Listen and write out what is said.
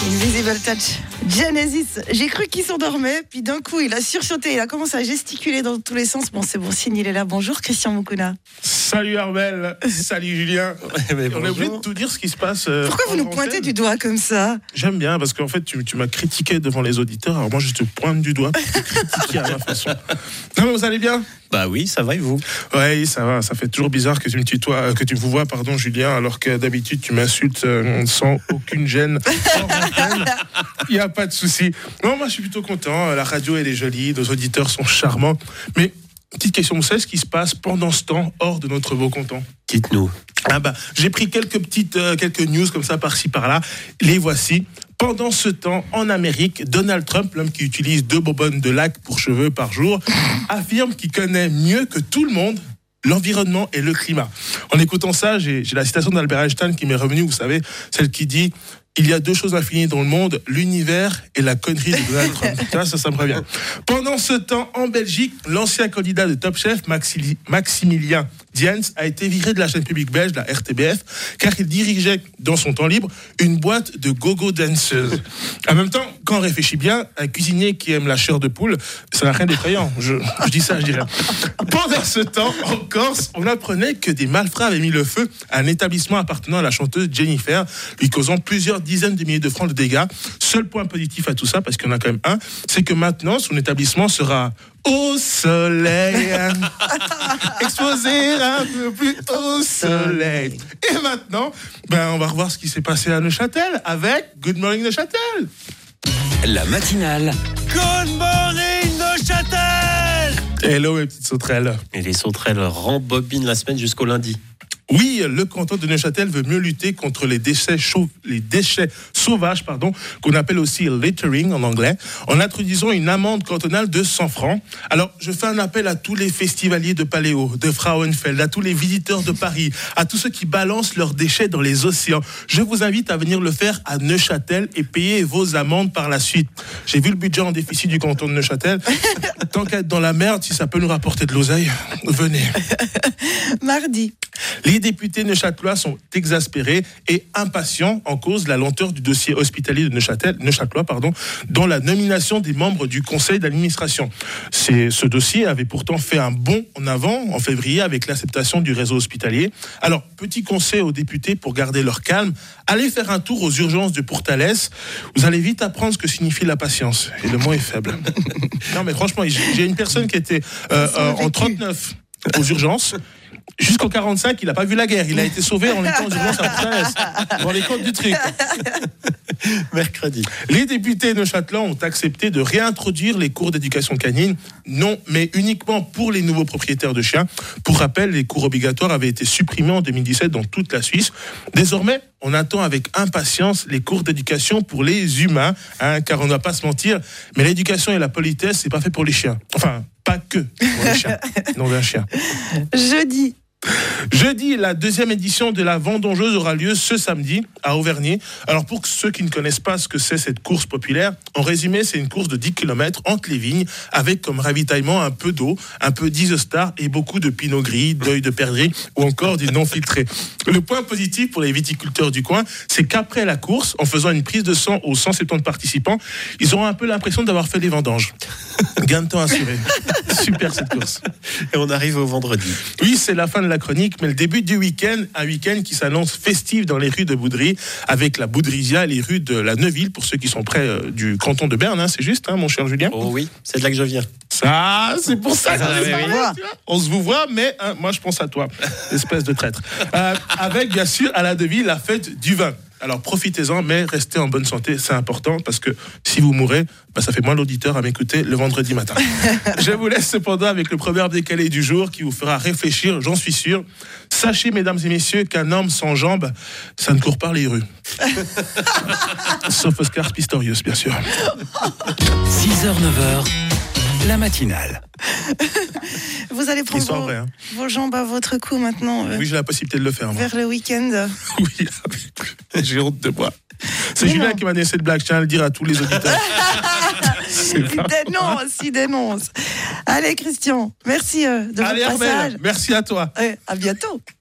Invisible Touch. Genesis. J'ai cru qu'il s'endormait, puis d'un coup, il a sursauté, il a commencé à gesticuler dans tous les sens. Bon, c'est bon signe, il est là. Bonjour, Christian Moukouna. Salut Armel, salut Julien. On est obligé de tout dire ce qui se passe. Pourquoi vous nous pointez du doigt comme ça? J'aime bien, parce qu'en fait, tu m'as critiqué devant les auditeurs, alors moi je te pointe du doigt pour te critiquer à ma façon. Non mais vous allez bien? Bah oui, ça va et vous? Oui, ça va, ça fait toujours bizarre que tu me tutoies, que tu me vois, pardon Julien, alors que d'habitude tu m'insultes sans aucune gêne. Il n'y a pas de souci. Non, moi je suis plutôt content, la radio elle est jolie, nos auditeurs sont charmants, mais petite question, vous savez ce qui se passe pendant ce temps hors de notre beau canton? Dites-nous. J'ai pris quelques news comme ça par-ci par-là, les voici. Pendant ce temps, en Amérique, Donald Trump, l'homme qui utilise 2 bonbonnes de lac pour cheveux par jour, affirme qu'il connaît mieux que tout le monde l'environnement et le climat. En écoutant ça, j'ai la citation d'Albert Einstein qui m'est revenue, vous savez, celle qui dit « Il y a 2 choses infinies dans le monde, l'univers et la connerie de Donald Trump. » Ça me revient. Pendant ce temps, en Belgique, l'ancien candidat de Top Chef, Maximilien Diens, a été viré de la chaîne publique belge, la RTBF, car il dirigeait, dans son temps libre, une boîte de go-go danseuses. En même temps, quand on réfléchit bien, un cuisinier qui aime la chair de poule, ça n'a rien d'effrayant. Je dis ça, je dirais. Pendant ce temps, en Corse, on apprenait que des malfrats avaient mis le feu à un établissement appartenant à la chanteuse Jennifer, lui causant plusieurs dizaines de milliers de francs de dégâts. Seul point positif à tout ça, parce qu'il y en a quand même un, c'est que maintenant, son établissement sera au soleil, exposé un peu plus au soleil. Et maintenant, on va revoir ce qui s'est passé à Neuchâtel avec Good Morning Neuchâtel. La matinale. Good morning Neuchâtel! Hello mes petites sauterelles. Et les sauterelles rembobinent la semaine jusqu'au lundi. Oui, le canton de Neuchâtel veut mieux lutter contre les déchets sauvages, qu'on appelle aussi littering en anglais, en introduisant une amende cantonale de 100 francs. Alors, je fais un appel à tous les festivaliers de Paléo, de Frauenfeld, à tous les visiteurs de Paris, à tous ceux qui balancent leurs déchets dans les océans. Je vous invite à venir le faire à Neuchâtel et payer vos amendes par la suite. J'ai vu le budget en déficit du canton de Neuchâtel. Tant qu'à être dans la merde, si ça peut nous rapporter de l'oseille, venez. Mardi. Les députés neuchâtelois sont exaspérés et impatients en cause de la lenteur du dossier hospitalier de Neuchâtelois, dans la nomination des membres du conseil d'administration. Ce dossier avait pourtant fait un bond en avant en février avec l'acceptation du réseau hospitalier. Alors, petit conseil aux députés pour garder leur calme, allez faire un tour aux urgences de Pourtalès. Vous allez vite apprendre ce que signifie la patience. Et le mot est faible. Non mais franchement, j'ai une personne qui était en 39 aux urgences. Jusqu'en 45, il n'a pas vu la guerre. Il a été sauvé en étant aux urgences à Pourtalès, dans les côtes du truc. Mercredi. Les députés neuchâtelois ont accepté de réintroduire les cours d'éducation canine, non, mais uniquement pour les nouveaux propriétaires de chiens. Pour rappel, les cours obligatoires avaient été supprimés en 2017 dans toute la Suisse. Désormais, on attend avec impatience les cours d'éducation pour les humains, car on ne va pas se mentir, mais l'éducation et la politesse, c'est pas fait pour les chiens. Enfin, pas que pour les chiens, non d'un chien. Jeudi, la 2e édition de la Vendangeuse aura lieu ce samedi à Auvergne. Alors pour ceux qui ne connaissent pas ce que c'est cette course populaire, en résumé, c'est une course de 10 km entre les vignes avec comme ravitaillement un peu d'eau, un peu d'Isostar et beaucoup de pinot gris, d'œil de perdrix ou encore du non filtré. Le point positif pour les viticulteurs du coin, c'est qu'après la course, en faisant une prise de sang aux 170 participants, ils auront un peu l'impression d'avoir fait les vendanges. Gain de temps assuré. Super cette course. Et on arrive au vendredi. Oui, c'est la fin de la chronique, mais le début du week-end, un week-end qui s'annonce festif dans les rues de Boudry, avec la Boudrisia et les rues de la Neuville, pour ceux qui sont près du canton de Berne, c'est juste, mon cher Julien? Oh oui, c'est de là que je viens. Ça, c'est pour ça on se vous voit, mais moi je pense à toi, espèce de traître. Avec bien sûr à la Neuville la fête du vin. Alors profitez-en, mais restez en bonne santé, c'est important, parce que si vous mourrez, ça fait moins l'auditeur à m'écouter le vendredi matin. Je vous laisse cependant avec le proverbe décalé du jour qui vous fera réfléchir, j'en suis sûr. Sachez, mesdames et messieurs, qu'un homme sans jambes, ça ne court pas les rues. Sauf Oscar Pistorius, bien sûr. 6h, 9h, la matinale. Vous allez prendre vos jambes à votre cou maintenant. Oui, j'ai la possibilité de le faire. Vers le week-end. Oui, j'ai honte de moi. C'est Julien qui m'a donné cette blague, je tiens à le dire à tous les auditeurs. Il dénonce. Allez, Christian, merci de votre passage. Merci à toi. À bientôt.